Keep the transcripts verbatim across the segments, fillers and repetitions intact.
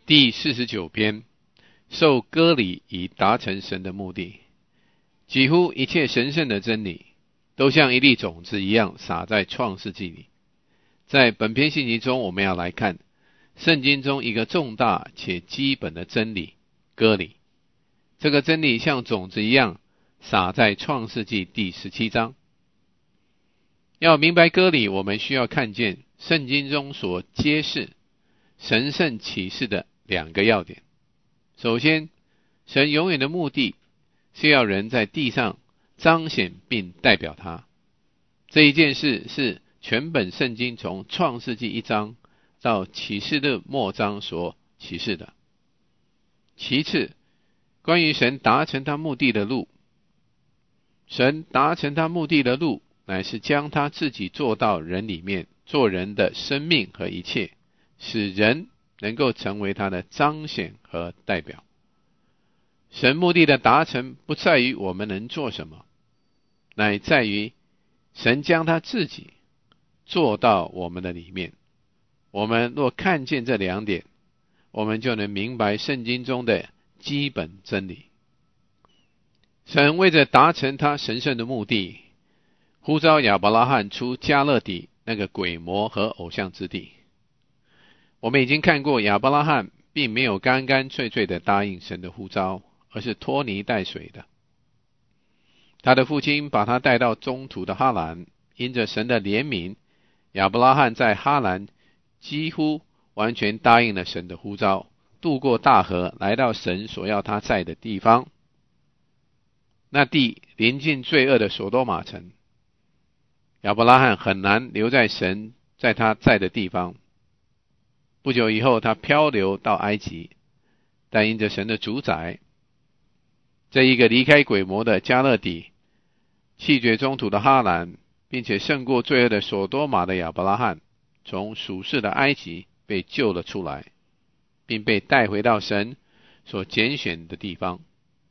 第四十九篇，受割礼以达成神的目的。几乎一切神圣的真理都像一粒种子一样撒在创世纪里。在本篇信息中，我们要来看圣经中一个重大且基本的真理——割礼。这个真理像种子一样撒在创世纪第十七章。要明白割礼，我们需要看见圣经中所揭示神圣启示的两个要点。首先，神永远的目的是要人在地上彰显并代表他。这一件事是全本圣经从创世纪一章到启示录末章所启示的。其次，关于神达成他目的的路，神达成他目的的路乃是将他自己做到人里面，做人的生命和一切，使人能够成为他的彰显和代表。神目的的达成不在于我们能做什么，乃在于神将他自己做到我们的里面。我们若看见这两点，我们就能明白圣经中的基本真理。神为着达成他神圣的目的，呼召亚伯拉罕出迦勒底那个鬼魔和偶像之地。我们已经看过，亚伯拉罕并没有干干脆脆的答应神的呼召，而是拖泥带水的。他的父亲把他带到中途的哈兰，因着神的怜悯，亚伯拉罕在哈兰几乎完全答应了神的呼召，渡过大河，来到神所要他在的地方。那地临近罪恶的所多玛城，亚伯拉罕很难留在神在他在的地方。不久以后，他漂流到埃及，但因着神的主宰，这一个离开鬼魔的迦勒底，弃绝中途的哈兰，并且胜过罪恶的所多玛的亚伯拉罕，从属世的埃及被救了出来，并被带回到神所拣选的地方。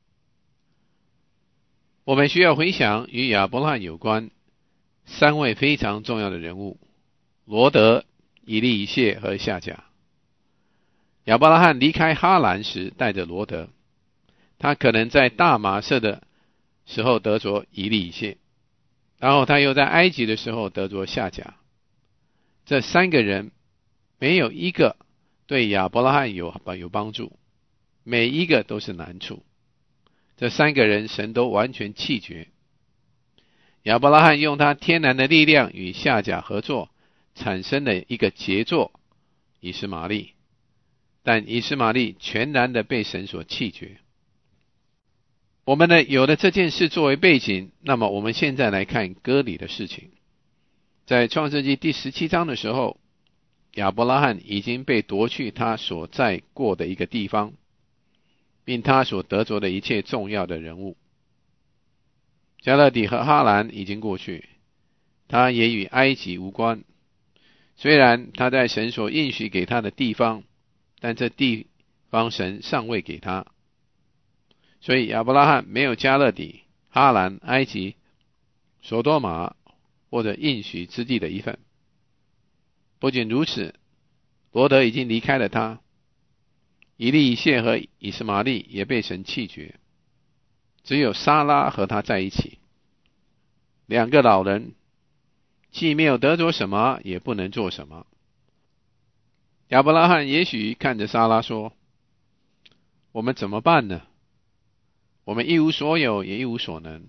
我们需要回想与亚伯拉罕有关三位非常重要的人物：罗得、以利以谢和夏甲。亚伯拉罕离开哈兰时带着罗得，他可能在大马色的时候得着以利以谢，然后他又在埃及的时候得着夏甲。这三个人没有一个对亚伯拉罕有有帮助，每一个都是难处。这三个人神都完全弃绝。亚伯拉罕用他天然的力量与夏甲合作，产生了一个杰作以实玛利，但以实玛利全然的被神所弃绝。我们呢，有了这件事作为背景，那么我们现在来看割礼的事情。在创世纪第十七章的时候，亚伯拉罕已经被夺去他所在过的一个地方，并他所得着的一切重要的人物。迦勒底和哈兰已经过去，他也与埃及无关。虽然他在神所应许给他的地方，但这地方神尚未给他，所以亚伯拉罕没有迦勒底、哈兰、埃及、所多玛或者应许之地的一份。不仅如此，罗得已经离开了他，以利以谢和以实玛利也被神弃绝，只有撒拉和他在一起。两个老人既没有得着什么，也不能做什么。亚伯拉罕也许看着撒拉说：我们怎么办呢？我们一无所有，也一无所能。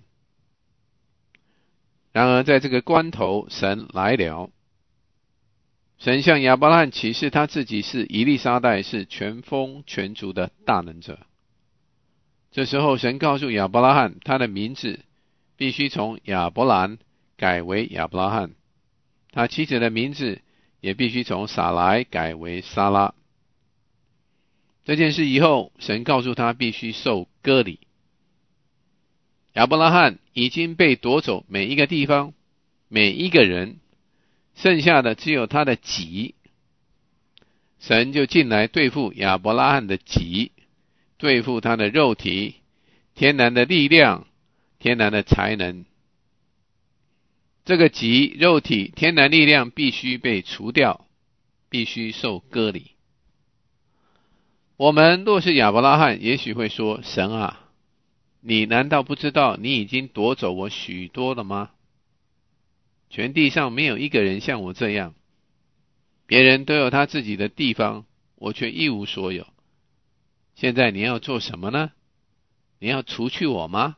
然而在这个关头，神来了。神向亚伯拉罕启示他自己是以利沙代，是全丰全足的大能者。这时候神告诉亚伯拉罕，他的名字必须从亚伯兰改为亚伯拉罕，他妻子的名字也必须从撒莱改为撒拉。这件事以后，神告诉他必须受割礼。亚伯拉罕已经被夺走每一个地方，每一个人，剩下的只有他的己。神就进来对付亚伯拉罕的己，对付他的肉体、天然的力量、天然的才能。这个己、肉体、天然力量必须被除掉，必须受割礼。 我们若是亚伯拉罕，也许会说，神啊，你难道不知道你已经夺走我许多了吗？全地上没有一个人像我这样，别人都有他自己的地方，我却一无所有。现在你要做什么呢？你要除去我吗？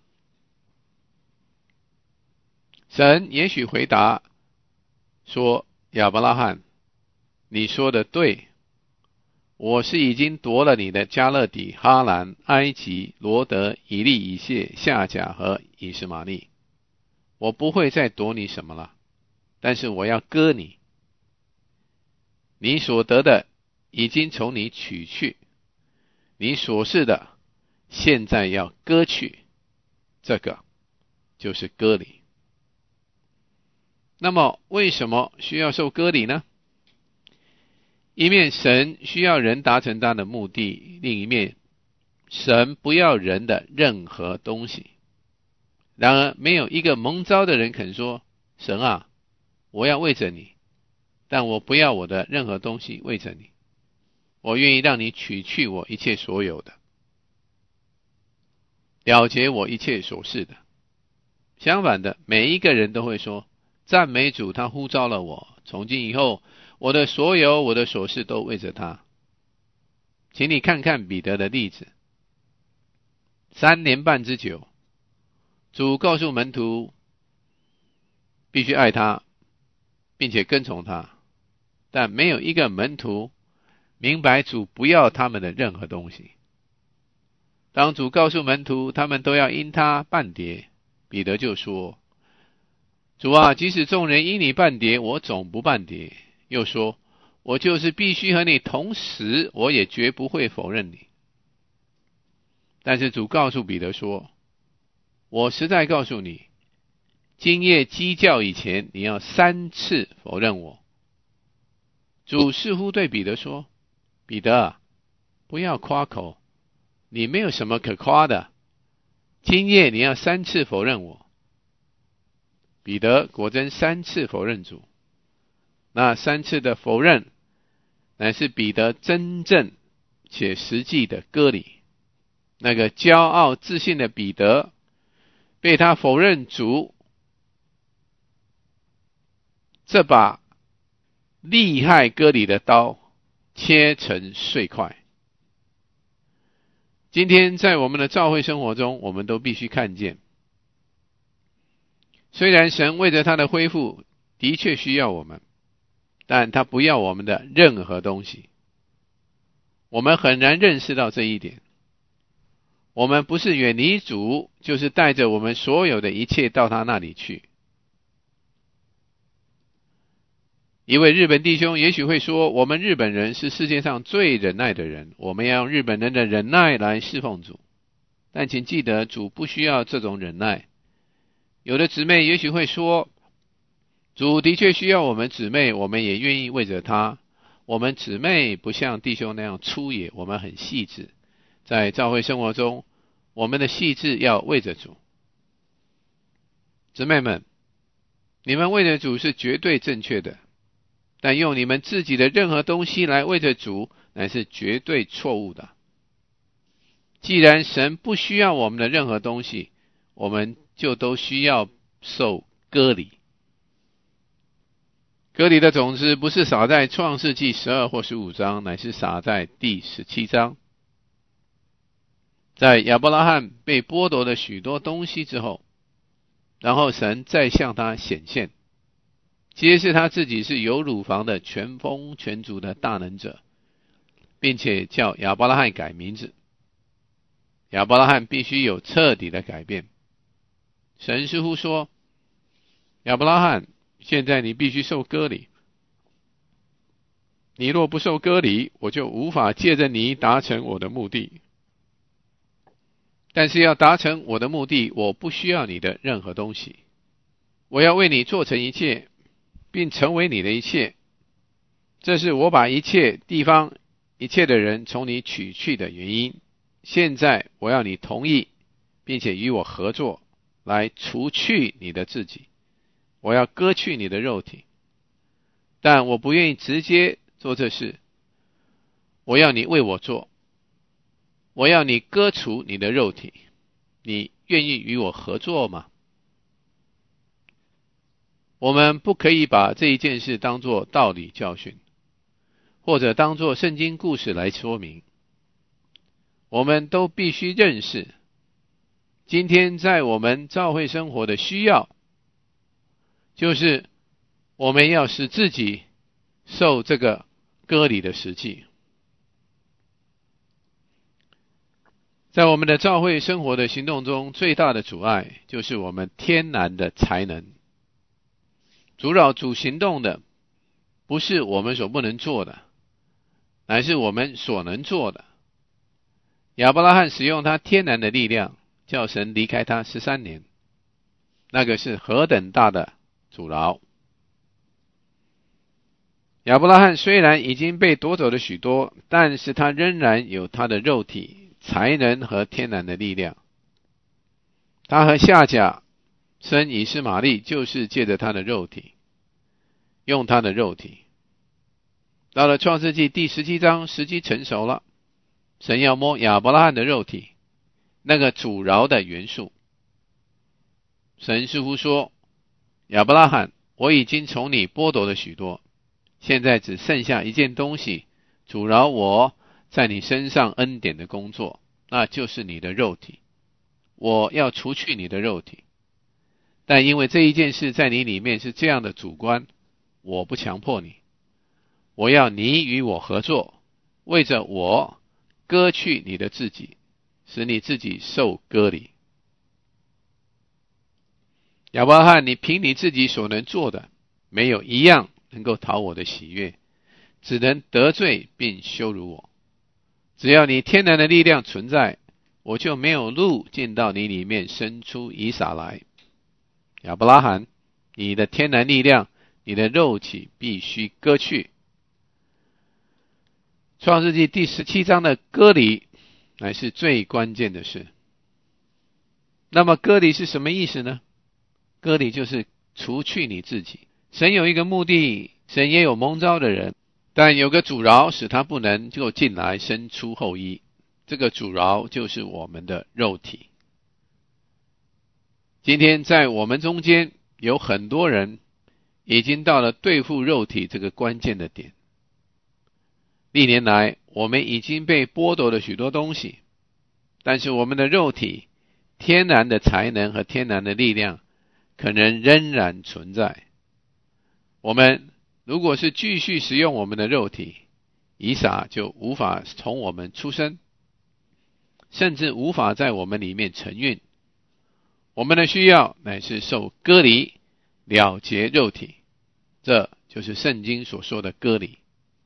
神也许回答说，亚伯拉罕，你说的对，我是已经夺了你的加勒底、哈兰、埃及、罗德、以利、以谢、夏甲和以实玛利，我不会再夺你什么了，但是我要割你，你所得的已经从你取去，你所是的现在要割去，这个就是割礼。那么为什么需要受割礼呢？一面神需要人达成他的目的，另一面神不要人的任何东西。然而没有一个蒙召的人肯说，神啊，我要为着你，但我不要我的任何东西为着你，我愿意让你取去我一切所有的，了结我一切所是的。相反的，每一个人都会说，赞美主，他呼召了我，从今以后我的所有我的所事都为着他。请你看看彼得的例子，三年半之久，主告诉门徒必须爱他并且跟从他，但没有一个门徒明白主不要他们的任何东西。当主告诉门徒他们都要因他半跌，彼得就说，主啊，即使众人因你半跌，我总不半跌。又说，我就是必须和你同死，我也绝不会否认你。但是主告诉彼得说，我实在告诉你，今夜鸡叫以前，你要三次否认我。主似乎对彼得说，彼得，不要夸口，你没有什么可夸的，今夜你要三次否认我。彼得果真三次否认主，那三次的否认乃是彼得真正且实际的割礼。那个骄傲自信的彼得被他否认主这把厉害割礼的刀切成碎块。今天在我们的教会生活中，我们都必须看见，虽然神为着他的恢复的确需要我们，但他不要我们的任何东西。我们很难认识到这一点。我们不是远离主，就是带着我们所有的一切到他那里去。一位日本弟兄也许会说，我们日本人是世界上最忍耐的人，我们要用日本人的忍耐来侍奉主。但请记得，主不需要这种忍耐。有的姊妹也许会说，主的确需要我们姊妹，我们也愿意为着他。我们姊妹不像弟兄那样粗野，我们很细致。在教会生活中，我们的细致要为着主。姊妹们，你们为着主是绝对正确的，但用你们自己的任何东西来为着主，乃是绝对错误的。既然神不需要我们的任何东西，我们就都需要受割礼。割礼的种子不是撒在创世纪十二或十五章，乃是撒在第十七章。在亚伯拉罕被剥夺了许多东西之后，然后神再向他显现，揭示他自己是有乳房的全丰全足的大能者，并且叫亚伯拉罕改名字。亚伯拉罕必须有彻底的改变。神似乎说，亚伯拉罕，现在你必须受割礼，你若不受割礼，我就无法借着你达成我的目的。但是要达成我的目的，我不需要你的任何东西。我要为你做成一切，并成为你的一切。这是我把一切地方、一切的人从你取去的原因。现在我要你同意，并且与我合作，来除去你的自己。我要割去你的肉体，但我不愿意直接做这事。我要你为我做， 我要你割除你的肉体，你愿意与我合作吗？我们不可以把这一件事当作道理教训，或者当作圣经故事来说明。我们都必须认识，今天在我们教会生活的需要，就是我们要使自己受这个割礼的实际。在我们的教会生活的行动中，最大的阻碍就是我们天然的才能。阻扰主行动的，不是我们所不能做的，乃是我们所能做的。亚伯拉罕使用他天然的力量，叫神离开他十三年，那个是何等大的阻挠。亚伯拉罕虽然已经被夺走了许多，但是他仍然有他的肉体、才能和天然的力量。他和夏甲生以斯玛利，就是借着他的肉体，用他的肉体。到了创世纪第十七章，时机成熟了，神要摸亚伯拉罕的肉体，那个阻挠的元素。神似乎说，亚伯拉罕，我已经从你剥夺了许多，现在只剩下一件东西阻挠我在你身上恩典的工作，那就是你的肉体。我要除去你的肉体，但因为这一件事在你里面是这样的主观，我不强迫你，我要你与我合作，为着我割去你的自己，使你自己受割礼。亚伯拉罕，你凭你自己所能做的，没有一样能够讨我的喜悦，只能得罪并羞辱我。只要你天然的力量存在，我就没有路进到你里面生出以撒来。亚伯拉罕，你的天然力量，你的肉体必须割去。创世纪第十七章的割礼乃是最关键的事。那么割礼是什么意思呢？割礼就是除去你自己。神有一个目的，神也有蒙召的人，但有个阻挠使他不能够进来生出后裔，这个阻挠就是我们的肉体。今天在我们中间有很多人已经到了对付肉体这个关键的点。历年来我们已经被剥夺了许多东西，但是我们的肉体、天然的才能和天然的力量可能仍然存在。我们如果是继续使用我们的肉体，以撒就无法从我们出生，甚至无法在我们里面承运。我们的需要乃是受割礼，了结肉体，这就是圣经所说的割礼。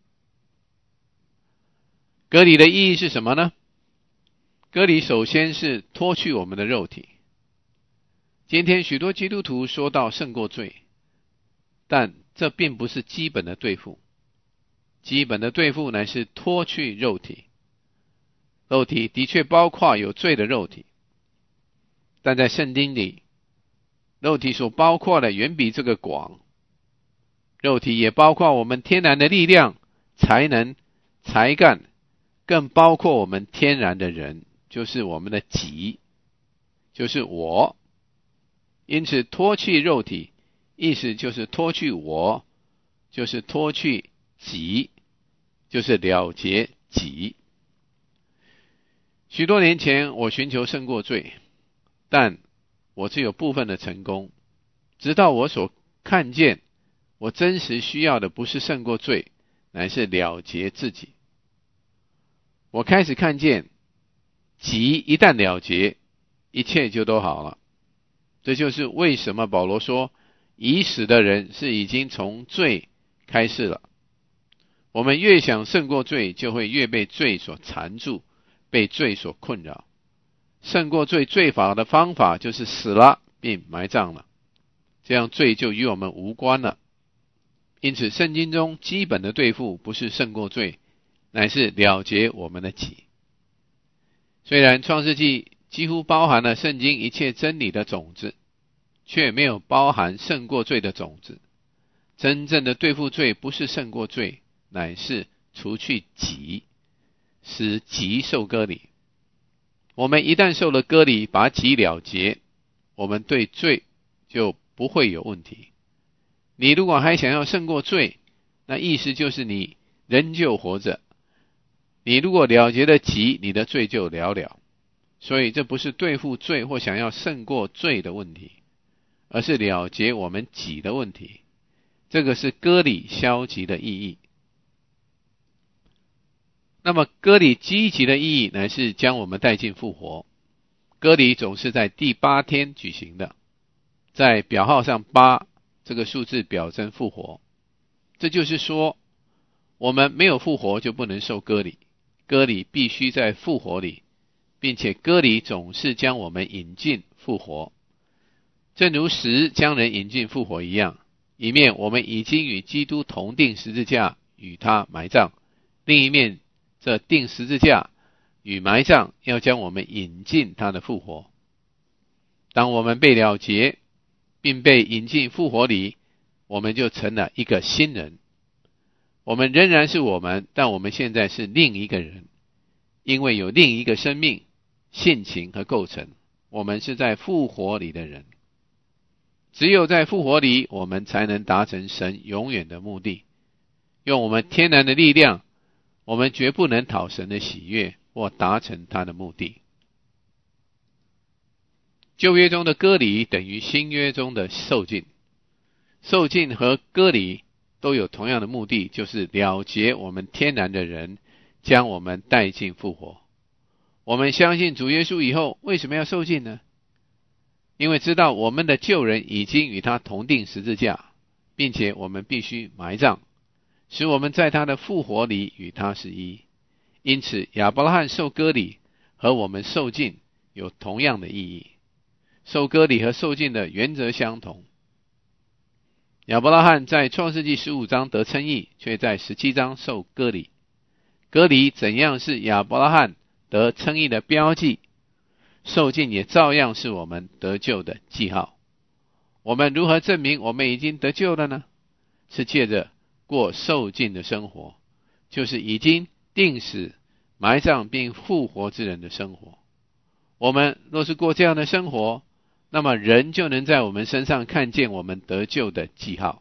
割礼的意义是什么呢？割礼首先是脱去我们的肉体。今天许多基督徒说到胜过罪，但这并不是基本的对付。基本的对付乃是脱去肉体。肉体的确包括有罪的肉体，但在圣经里，肉体所包括的远比这个广。肉体也包括我们天然的力量、才能、才干，更包括我们天然的人，就是我们的己，就是我。因此脱去肉体，意思就是脱去我，就是脱去己，就是了结己。许多年前我寻求胜过罪，但我只有部分的成功，直到我所看见，我真实需要的不是胜过罪，乃是了结自己。我开始看见，己一旦了结，一切就都好了。这就是为什么保罗说，已死的人是已经从罪开始了。我们越想胜过罪，就会越被罪所缠住，被罪所困扰。胜过罪最法的方法就是死了并埋葬了，这样罪就与我们无关了。因此圣经中基本的对付不是胜过罪，乃是了结我们的己。虽然创世纪几乎包含了圣经一切真理的种子，却没有包含胜过罪的种子。真正的对付罪不是胜过罪，乃是除去己，使己受割礼。 我们一旦受了割礼，把己了结，我们对罪就不会有问题。你如果还想要胜过罪，那意思就是你仍旧活着。你如果了结了己，你的罪就了了。所以这不是对付罪或想要胜过罪的问题，而是了结我们己的问题。这个是割礼消极的意义。那么割礼积极的意义乃是将我们带进复活。割礼总是在第八天举行的，在表号上八这个数字表征复活。这就是说，我们没有复活就不能受割礼，割礼必须在复活里，并且割礼总是将我们引进复活。正如石将人引进复活一样，一面我们已经与基督同定十字架，与他埋葬，另一面这定十字架与埋葬要将我们引进他的复活。当我们被了结并被引进复活里，我们就成了一个新人。我们仍然是我们，但我们现在是另一个人，因为有另一个生命、性情和构成。我们是在复活里的人。只有在复活里，我们才能达成神永远的目的。用我们天然的力量，我们绝不能讨神的喜悦或达成他的目的。旧约中的割礼等于新约中的受浸。受浸和割礼都有同样的目的，就是了结我们天然的人，将我们带进复活。我们相信主耶稣以后，为什么要受浸呢？因为知道我们的旧人已经与他同定十字架，并且我们必须埋葬，使我们在他的复活里与他是一。因此亚伯拉罕受割礼和我们受浸有同样的意义。受割礼和受浸的原则相同。亚伯拉罕在创世纪十五章得称义，却在十七章受割礼。割礼怎样是亚伯拉罕得称义的标记，受浸也照样是我们得救的记号。我们如何证明我们已经得救了呢？是借着过受浸的生活，就是已经定死、埋葬并复活之人的生活。我们若是过这样的生活，那么人就能在我们身上看见我们得救的记号。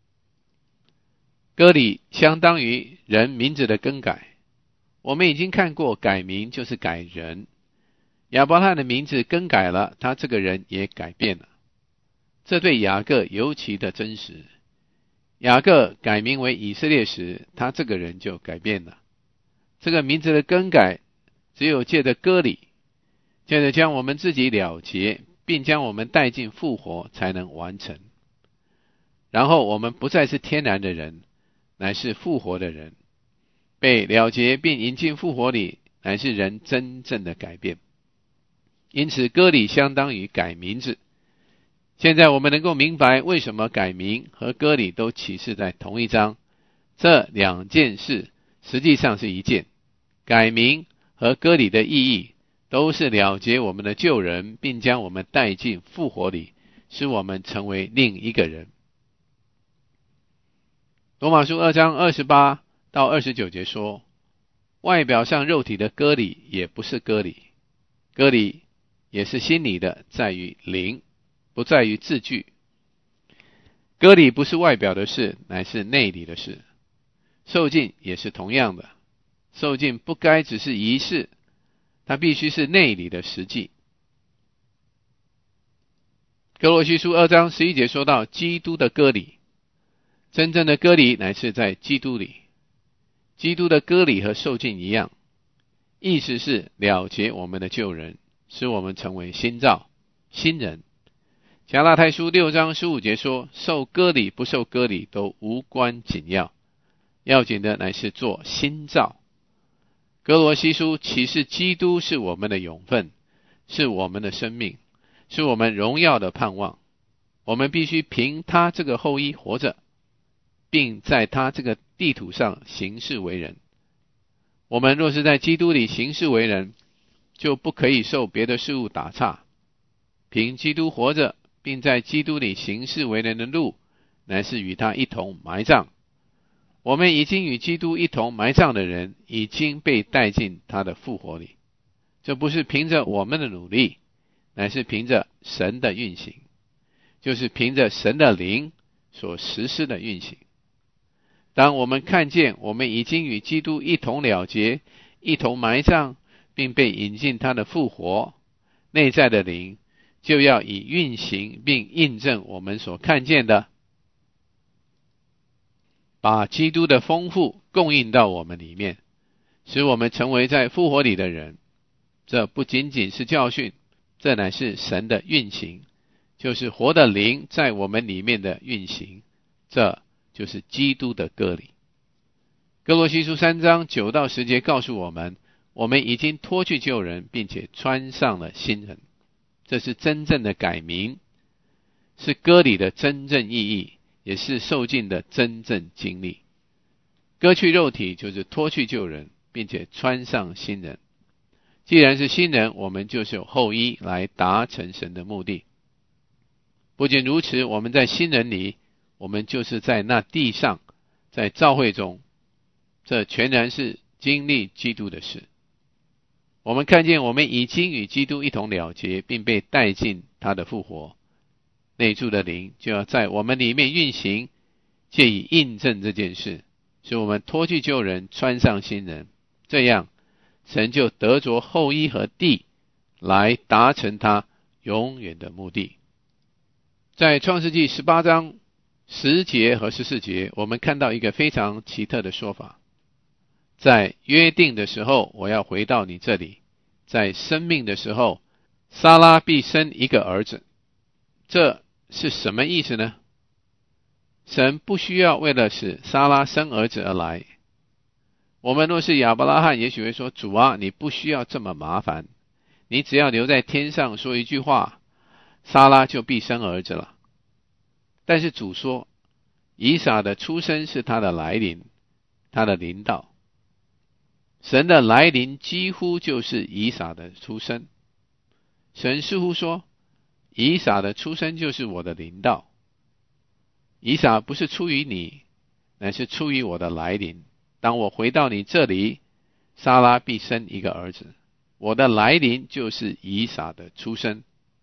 割礼相当于人名字的更改。我们已经看过，改名就是改人。亚伯拉罕的名字更改了，他这个人也改变了。这对雅各尤其的真实。雅各改名为以色列时，他这个人就改变了。这个名字的更改，只有借着割礼，借着将我们自己了结，并将我们带进复活，才能完成。然后我们不再是天然的人，乃是复活的人。被了结并引进复活里，乃是人真正的改变。因此割礼相当于改名字。现在我们能够明白为什么改名和割礼都启示在同一章。这两件事实际上是一件。改名和割礼的意义都是了结我们的旧人，并将我们带进复活里，使我们成为另一个人。罗马书二章二十八到二十九节说，外表上肉体的割礼也不是割礼，割礼也是心里的，在于灵，不在于字句。割礼不是外表的事，乃是内里的事。受浸也是同样的，受浸不该只是仪式，它必须是内里的实际。哥罗西书二章十一节说到基督的割礼，真正的割礼乃是在基督里。基督的割礼和受浸一样，意思是了结我们的旧人，使我们成为新造、新人。加拉太书六章十五节说，受割礼不受割礼都无关紧要，要紧的乃是做新造。哥罗西书启示基督是我们的永分，是我们的生命，是我们荣耀的盼望。我们必须凭他这个后衣活着，并在他这个地土上行事为人。我们若是在基督里行事为人，就不可以受别的事物打岔。凭基督活着，并在基督里行事为人的路，乃是与他一同埋葬。我们已经与基督一同埋葬的人，已经被带进他的复活里。 这不是凭着我们的努力，乃是凭着神的运行，就是凭着神的灵所实施的运行。当我们看见我们已经与基督一同了结，一同埋葬，并被引进他的复活，内在的灵就要以运行并印证我们所看见的，把基督的丰富供应到我们里面，使我们成为在复活里的人。这不仅仅是教训，这乃是神的运行，就是活的灵在我们里面的运行，这就是基督的割礼。哥罗西书三章九到十节告诉我们，我们已经脱去旧人，并且穿上了新人。这是真正的改名，是割礼的真正意义，也是受尽的真正经历。割去肉体就是脱去旧人，并且穿上新人。既然是新人，我们就是有后衣来达成神的目的。不仅如此，我们在新人里，我们就是在那地上，在召会中，这全然是经历基督的事。我们看见我们已经与基督一同了结，并被带进他的复活，内住的灵就要在我们里面运行，借以印证这件事，使我们脱去旧人，穿上新人。这样神就得着后衣和地，来达成他永远的目的。在创世纪十八章十节和十四节，我们看到一个非常奇特的说法。在约定的时候，我要回到你这里；在生命的时候，撒拉必生一个儿子。这是什么意思呢？神不需要为了使撒拉生儿子而来。我们若是亚伯拉罕，也许会说，主啊，你不需要这么麻烦，你只要留在天上说一句话，撒拉就必生儿子了。但是主说，以撒的出生是他的来临，他的临到。神的来临几乎就是以撒的出生。神似乎说，以撒的出生就是我的临到。以撒不是出于你，乃是出于我的来临。当我回到你这里，撒拉必生一个儿子。我的来临就是以撒的出生。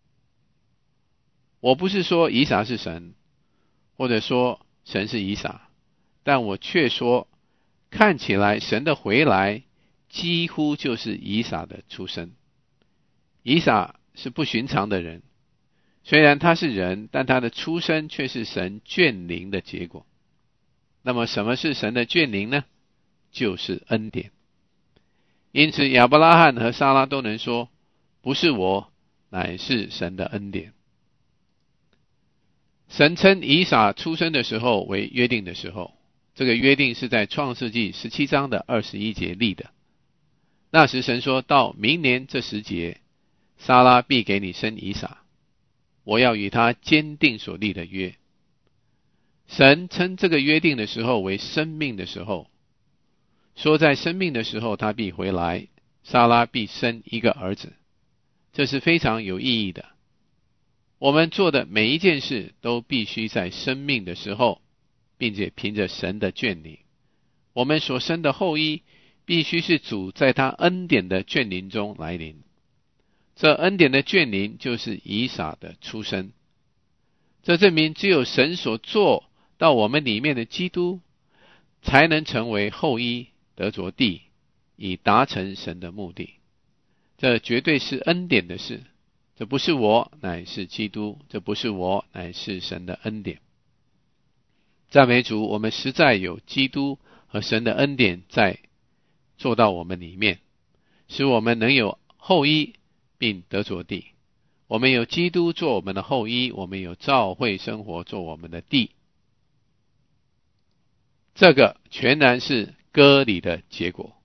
我不是说以撒是神，或者说神是以撒，但我却说，看起来神的回来几乎就是以撒的出生。以撒是不寻常的人，虽然他是人，但他的出生却是神眷临的结果。那么什么是神的眷临呢？就是恩典。因此亚伯拉罕和撒拉都能说，不是我，乃是神的恩典。神称以撒出生的时候为约定的时候，这个约定是在创世纪十七章的二十一节立的。那时神说，到明年这时节，撒拉必给你生以撒，我要与他坚定所立的约。神称这个约定的时候为生命的时候，说在生命的时候他必回来，撒拉必生一个儿子。这是非常有意义的。我们做的每一件事都必须在生命的时候，并且凭着神的眷临。我们所生的后裔必须是主在他恩典的眷临中来临。这恩典的眷临就是以撒的出生。这证明只有神所做到我们里面的基督，才能成为后裔，得着地，以达成神的目的。这绝对是恩典的事。这不是我，乃是基督；这不是我，乃是神的恩典。赞美主，我们实在有基督和神的恩典在做到我们里面，使我们能有后裔并得着地。我们有基督做我们的后裔，我们有召会生活做我们的地。这个全然是割礼的结果。